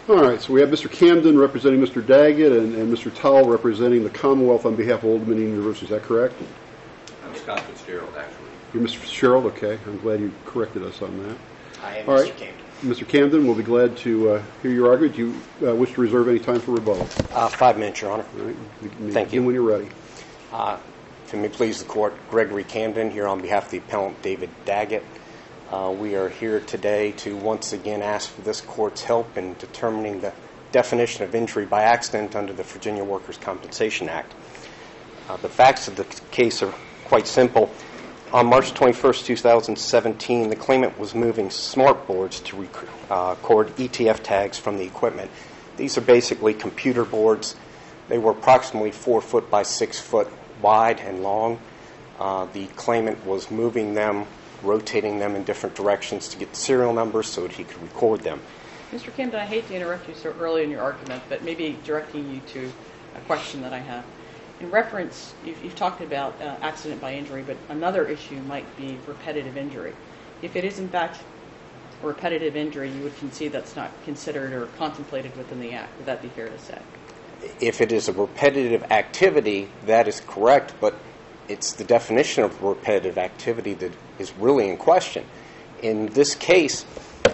All right, so we have Mr. Camden representing Mr. Daggett and Mr. Towle representing the Commonwealth on behalf of Old Dominion University. Is that correct? I'm Scott Fitzgerald, actually. You're Mr. Fitzgerald? Okay. I'm glad you corrected us on that. I am All Mr. right. Camden. Mr. Camden, we'll be glad to hear your argument. Do you wish to reserve any time for rebuttal? 5 minutes, Your Honor. All right. Thank you. When you're ready. If it may please the Court, Gregory Camden here on behalf of the appellant David Daggett. We are here today to once again ask for this Court's help in determining the definition of injury by accident under the Virginia Workers' Compensation Act. The facts of the case are quite simple. On March 21st, 2017, the claimant was moving smart boards to record ETF tags from the equipment. These are basically computer boards. They were approximately 4 foot by 6 foot wide and long. The claimant was moving them, rotating them in different directions to get the serial numbers so that he could record them. Mr. Camden, I hate to interrupt you so early in your argument, but maybe directing you to a question that I have. In reference, you've talked about accident by injury, but another issue might be repetitive injury. If it is in fact a repetitive injury, you would concede that's not considered or contemplated within the Act. Would that be fair to say? If it is a repetitive activity, that is correct, but it's the definition of repetitive activity that is really in question. In this case,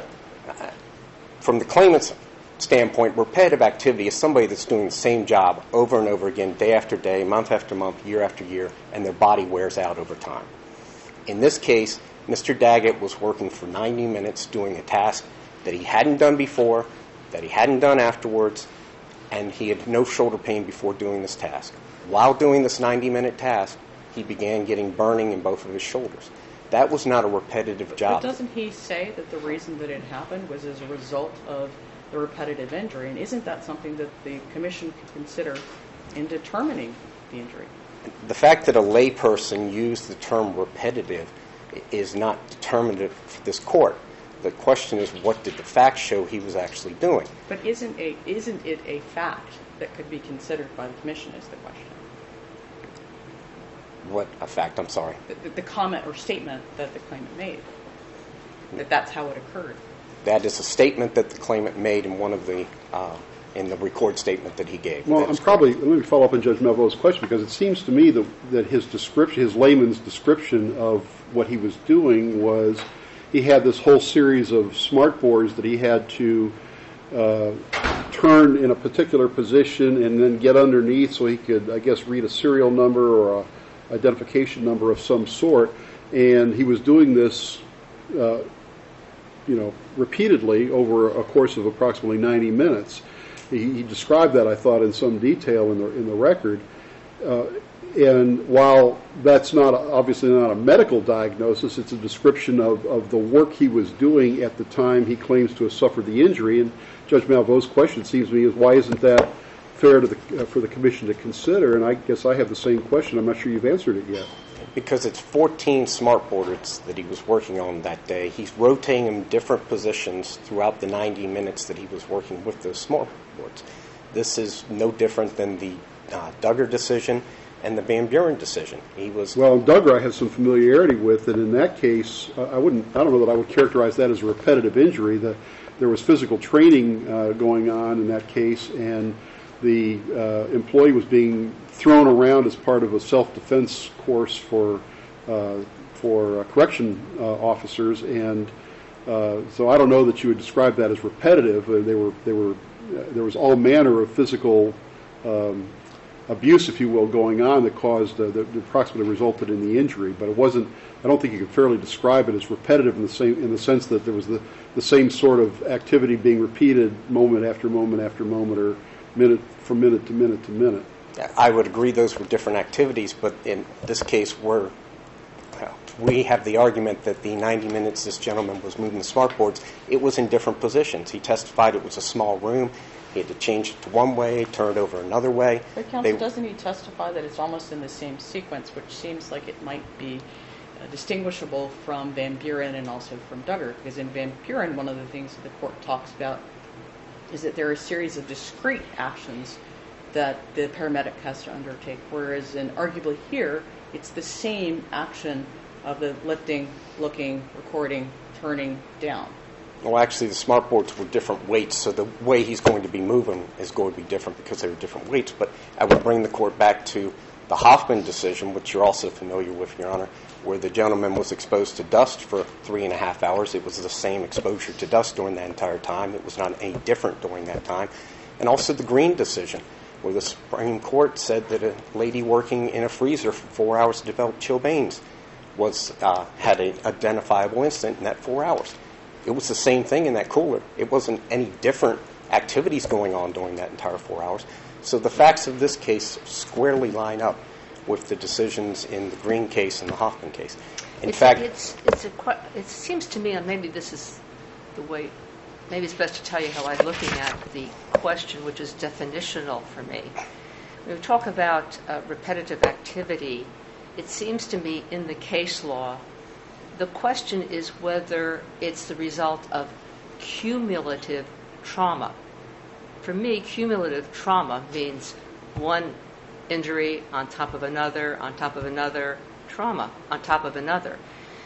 from the claimant's standpoint, repetitive activity is somebody that's doing the same job over and over again, day after day, month after month, year after year, and their body wears out over time. In this case, Mr. Daggett was working for 90 minutes doing a task that he hadn't done before, that he hadn't done afterwards, and he had no shoulder pain before doing this task. While doing this 90-minute task, he began getting burning in both of his shoulders. That was not a repetitive job. But doesn't he say that the reason that it happened was as a result of the repetitive injury? And isn't that something that the Commission could consider in determining the injury? The fact that a layperson used the term repetitive is not determinative for this Court. The question is, what did the facts show he was actually doing? But isn't it a fact that could be considered by the Commission is the question? What a fact, I'm sorry. The comment or statement that the claimant made, that's how it occurred. That is a statement that the claimant made in one of the in the record statement that he gave. Well, let me follow up on Judge Melville's question, because it seems to me that his description, his layman's description of what he was doing was he had this whole series of smart boards that he had to turn in a particular position and then get underneath so he could, I guess, read a serial number or a identification number of some sort, and he was doing this repeatedly over a course of approximately 90 minutes. He described that, I thought, in some detail in the record. And while that's obviously not a medical diagnosis, it's a description of the work he was doing at the time he claims to have suffered the injury. And Judge Malveau's question, seems to me, is why isn't that fair for the Commission to consider? And I guess I have the same question. I'm not sure you've answered it yet. Because it's 14 smart boards that he was working on that day. He's rotating in different positions throughout the 90 minutes that he was working with those smart boards. This is no different than the Duggar decision and the Van Buren decision. Well, Duggar I have some familiarity with, and in that case, I don't know that I would characterize that as a repetitive injury. There was physical training going on in that case, and the employee was being thrown around as part of a self-defense course for correction officers, and so I don't know that you would describe that as repetitive. There was all manner of physical abuse, if you will, going on that caused that approximately resulted in the injury. But it wasn't. I don't think you could fairly describe it as repetitive in the sense that there was the same sort of activity being repeated moment after moment after moment, or minute to minute to minute. I would agree those were different activities, but in this case we have the argument that the 90 minutes this gentleman was moving the smart boards, it was in different positions. He testified it was a small room. He had to change it to one way, turn it over another way. But counsel, doesn't he testify that it's almost in the same sequence, which seems like it might be distinguishable from Van Buren and also from Duggar? Because in Van Buren, one of the things that the court talks about is that there are a series of discrete actions that the paramedic has to undertake, whereas arguably here, it's the same action of the lifting, looking, recording, turning down. Well, actually, the smart boards were different weights, so the way he's going to be moving is going to be different because they were different weights. But I would bring the court back to the Hoffman decision, which you're also familiar with, Your Honor, where the gentleman was exposed to dust for 3.5 hours. It was the same exposure to dust during that entire time. It was not any different during that time. And also the Green decision, where the Supreme Court said that a lady working in a freezer for 4 hours developed chilblains had an identifiable incident in that 4 hours. It was the same thing in that cooler. It wasn't any different activities going on during that entire 4 hours. So the facts of this case squarely line up with the decisions in the Green case and the Hoffman case. It seems to me, and maybe this is the way, maybe it's best to tell you how I'm looking at the question, which is definitional for me. When we talk about repetitive activity, it seems to me in the case law, the question is whether it's the result of cumulative trauma. For me, cumulative trauma means one injury on top of another, trauma on top of another.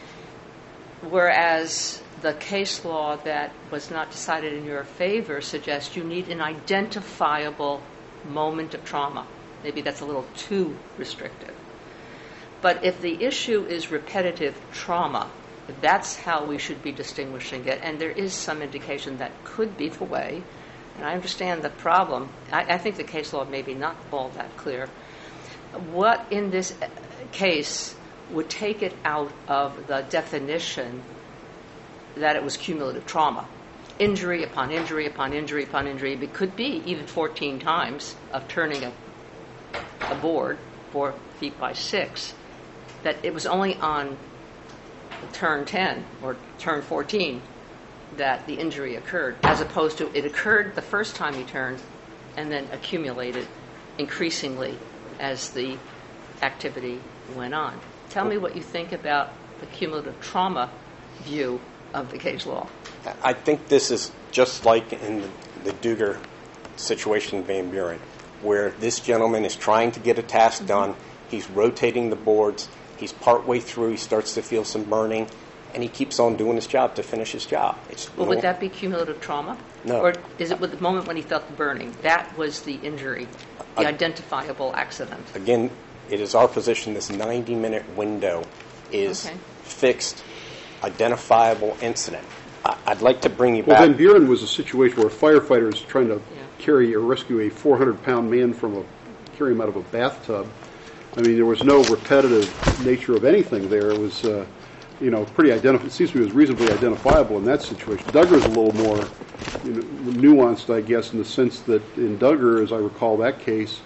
Whereas the case law that was not decided in your favor suggests you need an identifiable moment of trauma. Maybe that's a little too restrictive. But if the issue is repetitive trauma, if that's how we should be distinguishing it, and there is some indication that could be the way, and I understand the problem, I think the case law may be not all that clear. What in this case would take it out of the definition that it was cumulative trauma? Injury upon injury upon injury upon injury. It could be even 14 times of turning a board 4 feet by 6. That it was only on turn 10 or turn 14 that the injury occurred, as opposed to it occurred the first time he turned and then accumulated increasingly as the activity went on. Tell me what you think about the cumulative trauma view of the case law. I think this is just like in the Duggar situation in Van Buren, where this gentleman is trying to get a task done. He's rotating the boards. He's partway through. He starts to feel some burning, and he keeps on doing his job to finish his job. Would that be cumulative trauma? No. Or is it with the moment when he felt the burning? That was the injury, the identifiable accident. Again, it is our position this 90-minute window is fixed, identifiable incident. I'd like to bring you back. Well, Van Buren was a situation where a firefighter is trying to carry or rescue a 400-pound man carry him out of a bathtub. I mean, there was no repetitive nature of anything there. It was, pretty identifiable. It seems to me it was reasonably identifiable in that situation. Duggar is a little more nuanced, I guess, in the sense that in Duggar, as I recall that case,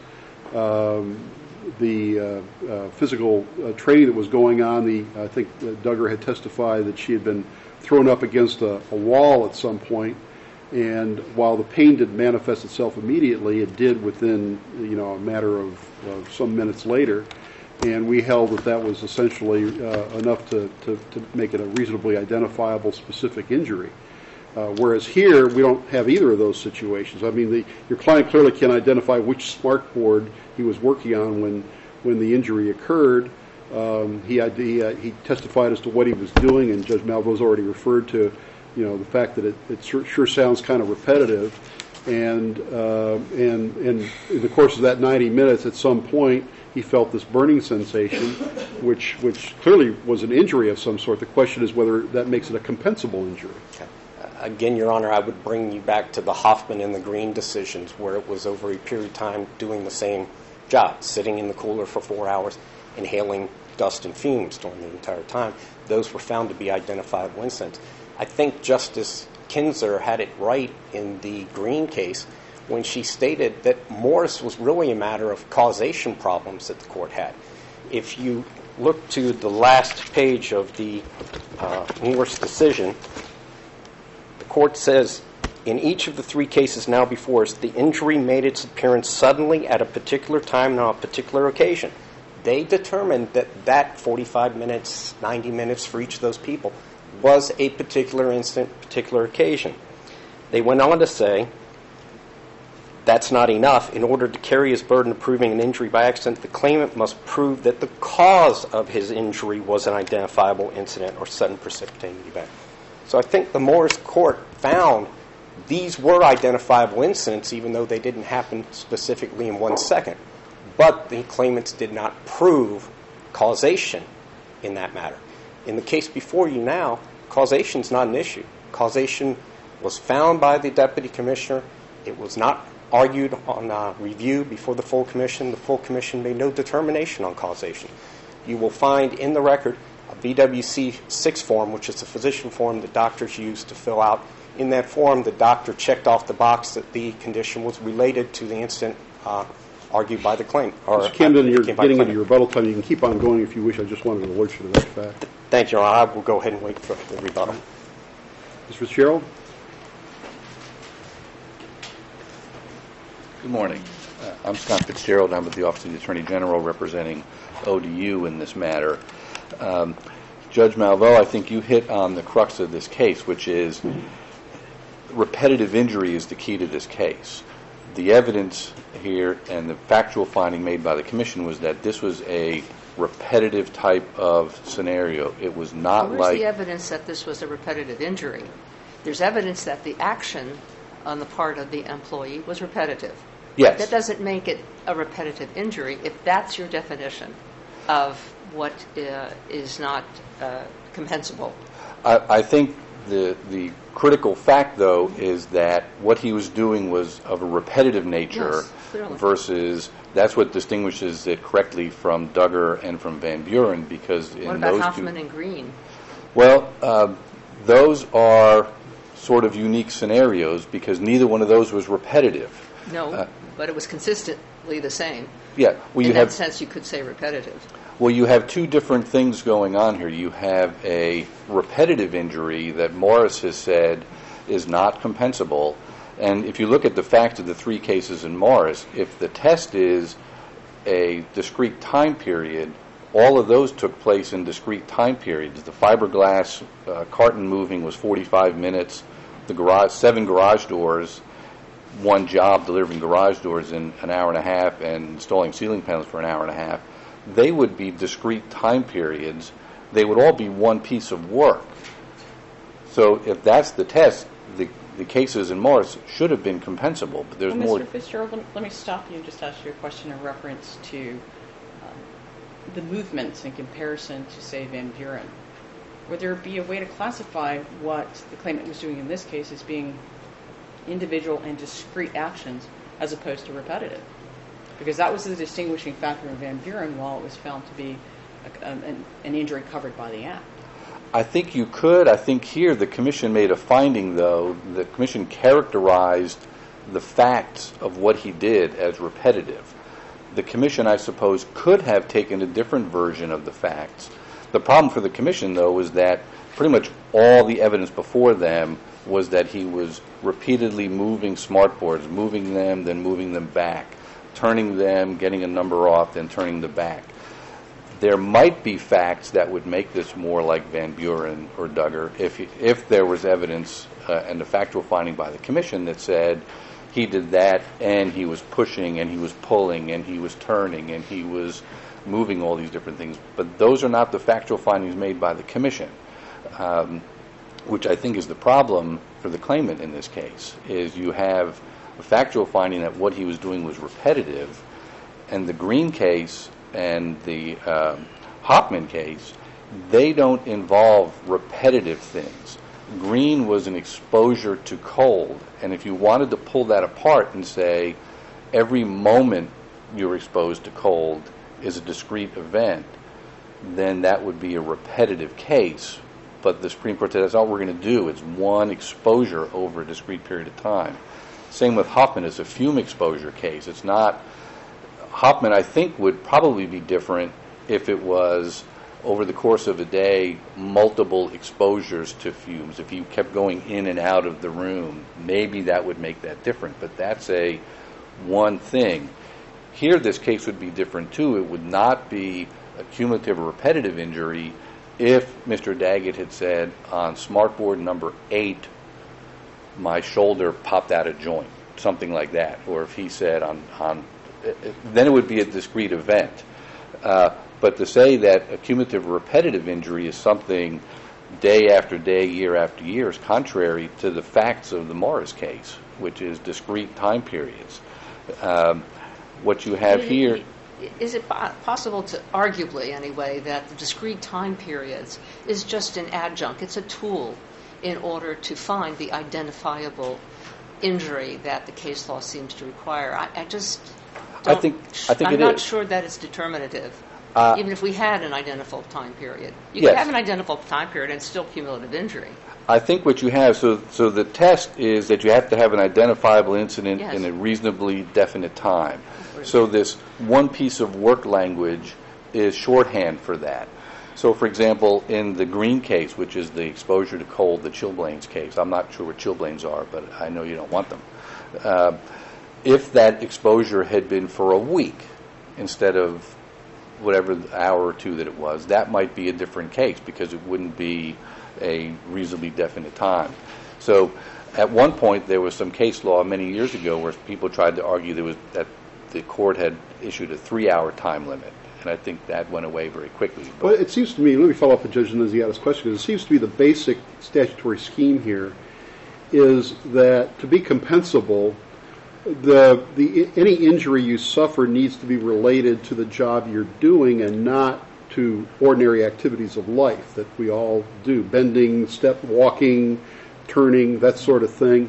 the physical training that was going on, I think Duggar had testified that she had been thrown up against a wall at some point, and while the pain didn't manifest itself immediately, it did within a matter of some minutes later, and we held that was essentially enough to make it a reasonably identifiable specific injury. Whereas here, we don't have either of those situations. I mean, your client clearly can identify which smart board he was working on when the injury occurred. He testified as to what he was doing, and Judge Malvo's already referred to, the fact that it sure sounds kind of repetitive. And in the course of that 90 minutes, at some point, he felt this burning sensation, which clearly was an injury of some sort. The question is whether that makes it a compensable injury. Okay. Again, Your Honor, I would bring you back to the Hoffman and the Green decisions, where it was over a period of time doing the same job, sitting in the cooler for 4 hours, inhaling dust and fumes during the entire time. Those were found to be identifiable incidents. I think Justice Kinzer had it right in the Green case when she stated that Morris was really a matter of causation problems that the court had. If you look to the last page of the Morris decision, the court says, in each of the 3 cases now before us, the injury made its appearance suddenly at a particular time and on a particular occasion. They determined that 45 minutes, 90 minutes for each of those people was a particular incident, particular occasion. They went on to say, that's not enough. In order to carry his burden of proving an injury by accident, the claimant must prove that the cause of his injury was an identifiable incident or sudden precipitating event. So I think the Morris court found these were identifiable incidents, even though they didn't happen specifically in 1 second. But the claimants did not prove causation in that matter. In the case before you now, causation is not an issue. Causation was found by the deputy commissioner. It was not argued on review before the full commission. The full commission made no determination on causation. You will find in the record a BWC-6 form, which is a physician form that doctors use to fill out. In that form, the doctor checked off the box that the condition was related to the incident argued by the claim. Mr. Camden, you're getting into your rebuttal time. You can keep on going if you wish. I just wanted to alert you to that fact. Thank you, Your Honor. I will go ahead and wait for the rebuttal. Mr. Fitzgerald? Good morning. I'm Scott Fitzgerald. I'm with the Office of the Attorney General representing ODU in this matter. Judge Malveaux, I think you hit on the crux of this case, which is repetitive injury is the key to this case. The evidence here and the factual finding made by the Commission was that this was a repetitive type of scenario. It was not Where's like... the evidence that this was a repetitive injury? There's evidence that the action on the part of the employee was repetitive. Yes. That doesn't make it a repetitive injury if that's your definition of what is not compensable. I think the critical fact, though, is that what he was doing was of a repetitive nature. Yes, clearly. Versus that's what distinguishes it correctly from Duggar and from Van Buren, because in What about those Hoffman two, and Green? well, those are sort of unique scenarios because neither one of those was repetitive. No, but it was consistently the same. Yeah, well, In that sense, you could say repetitive. Well, you have two different things going on here. You have a repetitive injury that Morris has said is not compensable. And if you look at the facts of the three cases in Morris, if the test is a discrete time period, all of those took place in discrete time periods. The fiberglass carton moving was 45 minutes. The 7 garage doors, one job delivering garage doors in an hour and a half and installing ceiling panels for an hour and a half. They would be discrete time periods. They would all be one piece of work. So if that's the test, the cases in Morris should have been compensable, but there's more. Mr. Fitzgerald, let me stop you and just ask you a question in reference to the movements in comparison to, say, Van Buren. Would there be a way to classify what the claimant was doing in this case as being individual and discrete actions as opposed to repetitive? Because that was the distinguishing factor in Van Buren while it was found to be an injury covered by the Act. I think you could. I think here the Commission made a finding, though. The Commission characterized the facts of what he did as repetitive. The Commission, I suppose, could have taken a different version of the facts. The problem for the Commission, though, was that pretty much all the evidence before them was that he was repeatedly moving smartboards, moving them, then moving them back, turning them, getting a number off, then turning them back. There might be facts that would make this more like Van Buren or Duggar if there was evidence and a factual finding by the Commission that said he did that and he was pushing and he was pulling and he was turning and he was moving all these different things. But those are not the factual findings made by the Commission, which I think is the problem for the claimant in this case, is you have a factual finding that what he was doing was repetitive, and the Green case and the Hoffman case, they don't involve repetitive things. Green was an exposure to cold, and if you wanted to pull that apart and say every moment you're exposed to cold is a discrete event, then that would be a repetitive case. But the Supreme Court said that's all we're going to do. It's one exposure over a discrete period of time. Same with Hoffman. It's a fume exposure case. It's not... Hoffman, I think, would probably be different if it was, over the course of a day, multiple exposures to fumes. If you kept going in and out of the room, maybe that would make that different. But that's a one thing. Here, this case would be different, too. It would not be a cumulative or repetitive injury if Mr. Daggett had said, on smartboard number 8, my shoulder popped out of joint, something like that. Or if he said then it would be a discrete event. But to say that a cumulative or repetitive injury is something day after day, year after year, is contrary to the facts of the Morris case, which is discrete time periods. What you have here... Is it possible to, arguably anyway, that the discrete time periods is just an adjunct? It's a tool in order to find the identifiable injury that the case law seems to require. I just don't... I'm not sure that it's determinative. Even if we had an identifiable time period. You could have an identifiable time period and still cumulative injury. I think what you have, so the test is that you have to have an identifiable incident in a reasonably definite time. So this one piece of work language is shorthand for that. So, for example, in the Green case, which is the exposure to cold, the chilblains case, I'm not sure what chilblains are, but I know you don't want them. If that exposure had been for a week instead of whatever hour or two that it was, that might be a different case because it wouldn't be a reasonably definite time. So at one point there was some case law many years ago where people tried to argue that the court had issued a 3-hour time limit, and I think that went away very quickly. Well, it seems to me, let me follow up with Judge Nunziata's question, because it seems to be the basic statutory scheme here is that to be compensable, any injury you suffer needs to be related to the job you're doing and not to ordinary activities of life that we all do, bending, walking, turning, that sort of thing.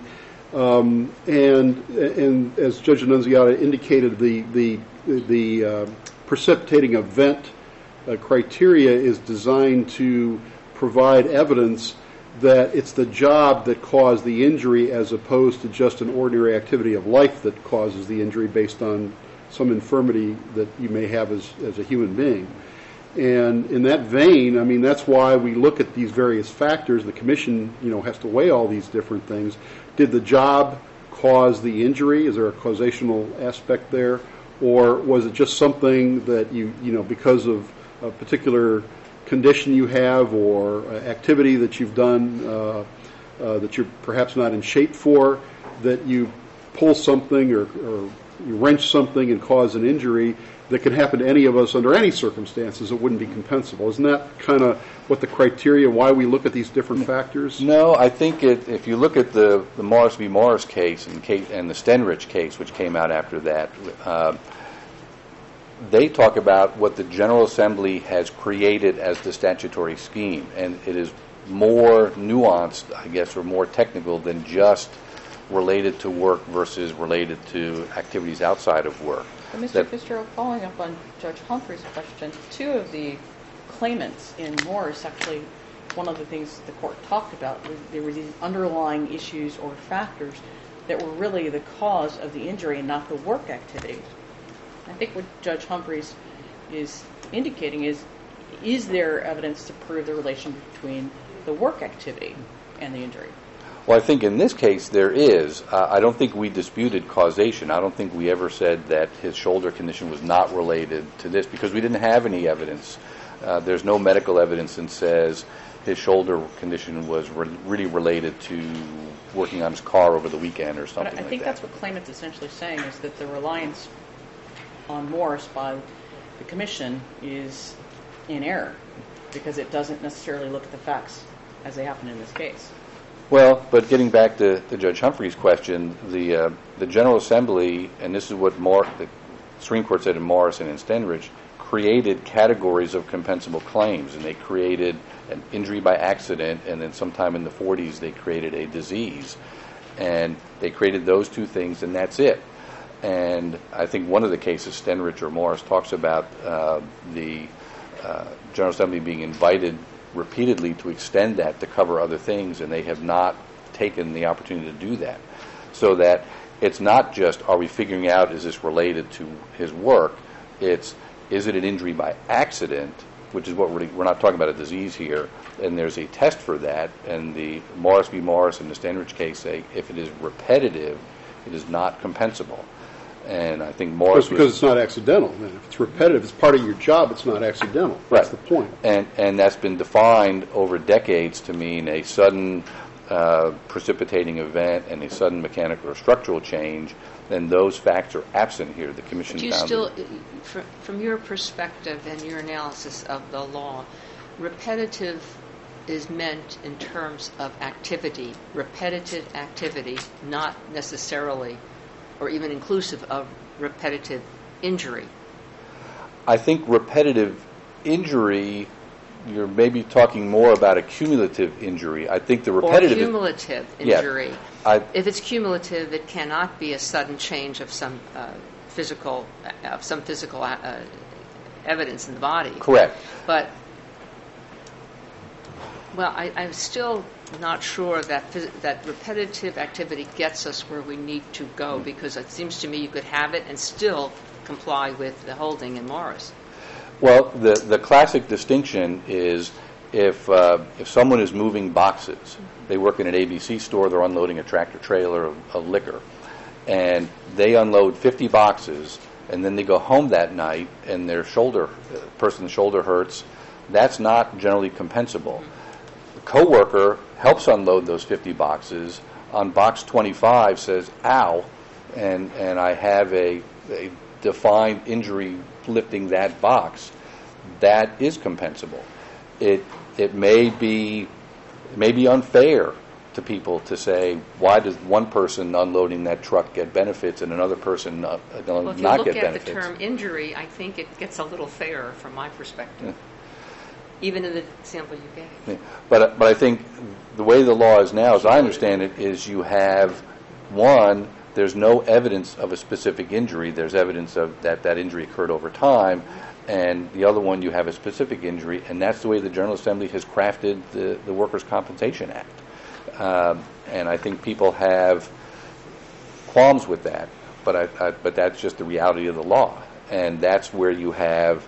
And as Judge Nunziata indicated, the precipitating event criteria is designed to provide evidence that it's the job that caused the injury as opposed to just an ordinary activity of life that causes the injury based on some infirmity that you may have as a human being. And in that vein, I mean, that's why we look at these various factors. The commission, has to weigh all these different things. Did the job cause the injury? Is there a causational aspect there? Or was it just something that because of a particular condition you have or activity that you've done that you're perhaps not in shape for, that you pull something or you wrench something and cause an injury that can happen to any of us under any circumstances? It wouldn't be compensable. Isn't that kind of what the criteria, why we look at these different factors? No, I think if you look at the Morris v. Morris case and the Stenrich case, which came out after that, they talk about what the General Assembly has created as the statutory scheme, and it is more nuanced, I guess, or more technical than just related to work versus related to activities outside of work. But Mr. Fitzgerald, following up on Judge Humphrey's question, two of the claimants in Morris, actually, one of the things the court talked about was there were these underlying issues or factors that were really the cause of the injury and not the work activity. I think what Judge Humphreys is indicating is there evidence to prove the relation between the work activity and the injury? Well, I think in this case there is. I don't think we disputed causation. I don't think we ever said that his shoulder condition was not related to this because we didn't have any evidence. There's no medical evidence that says his shoulder condition was really related to working on his car over the weekend or something like that. But I think that's what claimant's essentially saying is that the reliance on Morris by the Commission is in error because it doesn't necessarily look at the facts as they happen in this case. Well, but getting back to Judge Humphrey's question, the General Assembly, and this is what the Supreme Court said in Morris and in Stenrich, created categories of compensable claims, and they created an injury by accident, and then sometime in the 40s they created a disease, and they created those two things, and that's it. And I think one of the cases, Stenrich or Morris, talks about the General Assembly being invited repeatedly to extend that to cover other things, and they have not taken the opportunity to do that. So that it's not just, are we figuring out, is this related to his work? It's, is it an injury by accident, which is what we're not talking about a disease here, and there's a test for that, and the Morris v. Morris and the Stenrich case say if it is repetitive, it is not compensable. And I think Morris because it's not accidental. Then. If it's repetitive, it's part of your job, it's not accidental. That's the point. And that's been defined over decades to mean a sudden precipitating event and a sudden mechanical or structural change, then those facts are absent here. The Commission found... But you still, from your perspective and your analysis of the law, repetitive is meant in terms of activity, repetitive activity, not necessarily or even inclusive of repetitive injury. I think repetitive injury, you're maybe talking more about a cumulative injury. I think the repetitive... Or cumulative injury. Yeah, if it's cumulative, it cannot be a sudden change of some physical evidence in the body. Correct. But, well, I'm still not sure that repetitive activity gets us where we need to go, because it seems to me you could have it and still comply with the holding in Morris. Well, the classic distinction is if someone is moving boxes, they work in an ABC store, they're unloading a tractor trailer of liquor, and they unload 50 boxes, and then they go home that night and their person's shoulder hurts, that's not generally compensable. The coworker helps unload those 50 boxes. On box 25 says, ow, and I have a defined injury lifting that box. That is compensable. It may be unfair to people to say, why does one person unloading that truck get benefits and another person not get benefits? Well, if you look at the term injury, I think it gets a little fairer from my perspective. Yeah. Even in the example you gave. Yeah. But I think the way the law is now, as I understand it, is you have, one, there's no evidence of a specific injury. There's evidence of that injury occurred over time. And the other one, you have a specific injury, and that's the way the General Assembly has crafted the Workers' Compensation Act. And I think people have qualms with that, but that's just the reality of the law. And that's where you have,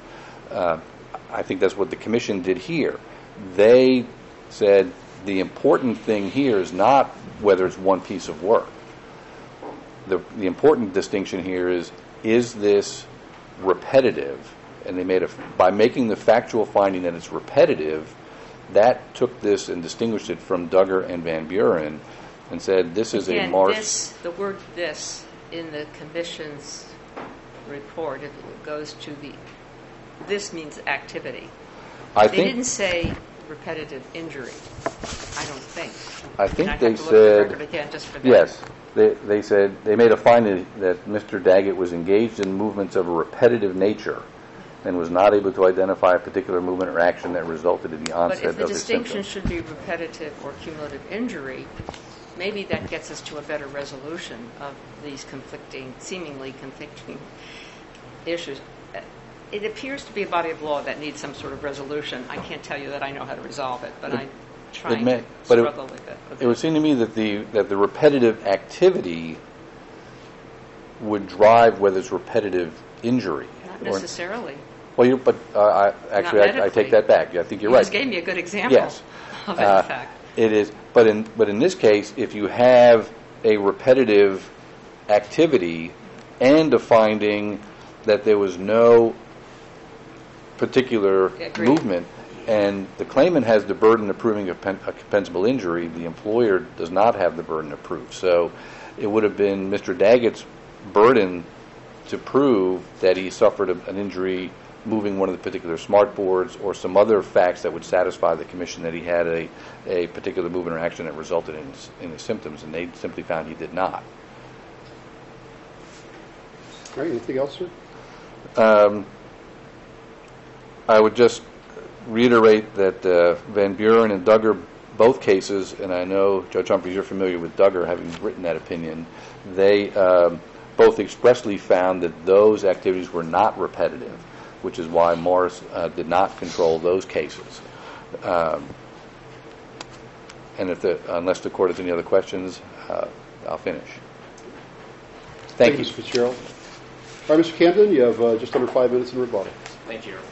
I think that's what the Commission did here. They said the important thing here is not whether it's one piece of work. The important distinction here is this repetitive? And they by making the factual finding that it's repetitive, that took this and distinguished it from Duggar and Van Buren and said this is a Morris. The word "this" in the Commission's report, if it goes to this means activity. They didn't say repetitive injury, I don't think. I think I'd they have to look at the said, record again just for that. yes, they said they made a finding that Mr. Daggett was engaged in movements of a repetitive nature and was not able to identify a particular movement or action that resulted in the onset of But if the his distinction symptoms. should be repetitive or cumulative injury, maybe that gets us to a better resolution of these seemingly conflicting issues. It appears to be a body of law that needs some sort of resolution. I can't tell you that I know how to resolve it, but I'm trying to struggle with it. It would seem to me that the repetitive activity would drive whether it's repetitive injury. Not necessarily. Well, I take that back. I think you're right. You just gave me a good example Yes. of it, in fact. It is, but in this case, if you have a repetitive activity and a finding that there was no particular movement, and the claimant has the burden of proving a compensable injury, the employer does not have the burden of proof. So it would have been Mr. Daggett's burden to prove that he suffered an injury moving one of the particular smart boards or some other facts that would satisfy the Commission that he had a particular movement or action that resulted in his symptoms, and they simply found he did not. All right, anything else, sir? I would just reiterate that Van Buren and Duggar, both cases, and I know, Judge Humphreys, you're familiar with Duggar, having written that opinion, they both expressly found that those activities were not repetitive, which is why Morris did not control those cases. And unless the Court has any other questions, I'll finish. Thank you. Mr. Fitzgerald. All right, Mr. Camden, you have just under 5 minutes in rebuttal. Thank you.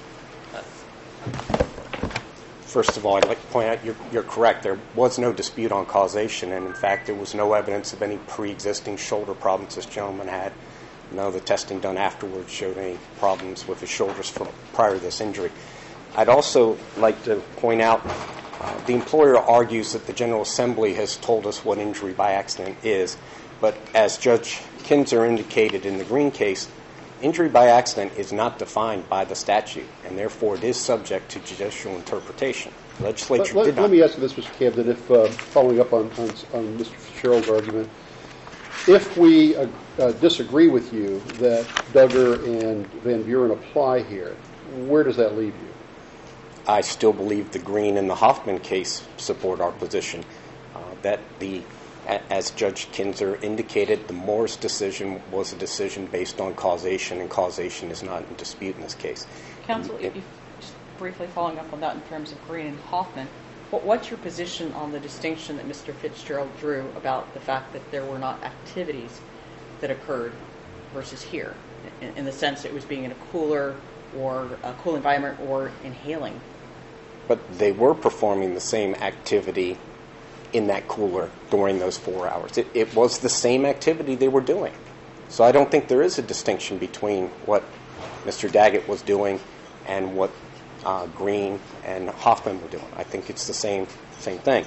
First of all, I'd like to point out you're correct. There was no dispute on causation, and in fact, there was no evidence of any pre-existing shoulder problems this gentleman had. None of the testing done afterwards showed any problems with his shoulders prior to this injury. I'd also like to point out the employer argues that the General Assembly has told us what injury by accident is, but as Judge Kinzer indicated in the Green case, injury by accident is not defined by the statute, and therefore it is subject to judicial interpretation. legislature Let did not. let me ask you this, Mr. Camden, if, following up on Mr. Fitzgerald's argument, if we disagree with you that Duggar and Van Buren apply here, where does that leave you? I still believe the Green and the Hoffman case support our position. That as Judge Kinzer indicated, the Morris decision was a decision based on causation, and causation is not in dispute in this case. Counsel, if just briefly following up on that in terms of Green and Hoffman, what's your position on the distinction that Mr. Fitzgerald drew about the fact that there were not activities that occurred versus here, in the sense it was being in a cooler or a cool environment or inhaling? But they were performing the same activity in that cooler during those 4 hours. It was the same activity they were doing. So I don't think there is a distinction between what Mr. Daggett was doing and what Green and Hoffman were doing. I think it's the same thing.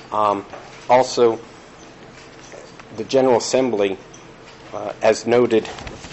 Also, the General Assembly, as noted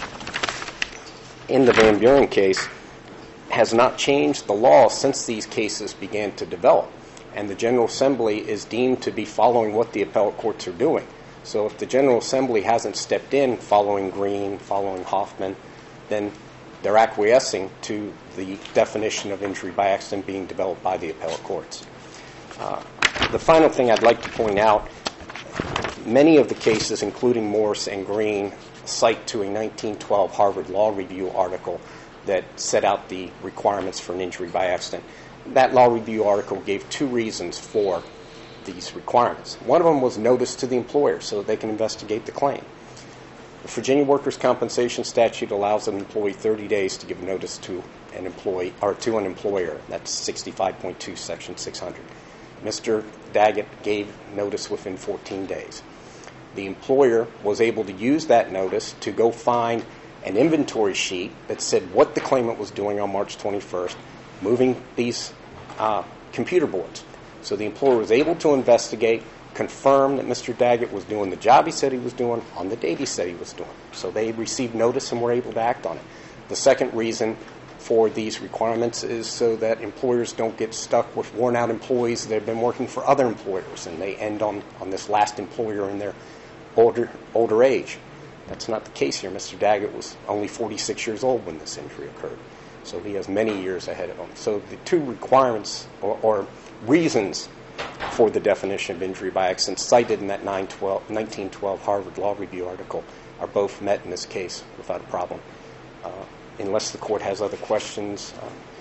in the Van Buren case, has not changed the law since these cases began to develop. And the General Assembly is deemed to be following what the appellate courts are doing. So if the General Assembly hasn't stepped in following Green, following Hoffman, then they're acquiescing to the definition of injury by accident being developed by the appellate courts. The final thing I'd like to point out, many of the cases, including Morris and Green, cite to a 1912 Harvard Law Review article that set out the requirements for an injury by accident. That Law Review article gave two reasons for these requirements. One of them was notice to the employer so that they can investigate the claim. The Virginia Workers' Compensation Statute allows an employee 30 days to give notice to an employee or to an employer. That's 65.2, Section 600. Mr. Daggett gave notice within 14 days. The employer was able to use that notice to go find an inventory sheet that said what the claimant was doing on March 21st, moving these computer boards. So the employer was able to investigate, confirm that Mr. Daggett was doing the job he said he was doing on the date he said he was doing. So they received notice and were able to act on it. The second reason for these requirements is so that employers don't get stuck with worn-out employees that have been working for other employers and they end on this last employer in their older age. That's not the case here. Mr. Daggett was only 46 years old when this injury occurred. So he has many years ahead of him. So the two requirements or reasons for the definition of injury by accident cited in that 1912 Harvard Law Review article are both met in this case without a problem. Unless the court has other questions.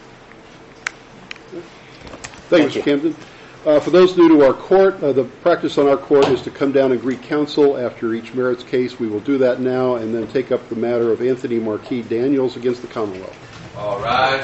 Thank you, Mr. Camden. For those new to our court, the practice on our court is to come down and greet counsel after each merits case. We will do that now and then take up the matter of Anthony Marquis Daniels against the Commonwealth. All right.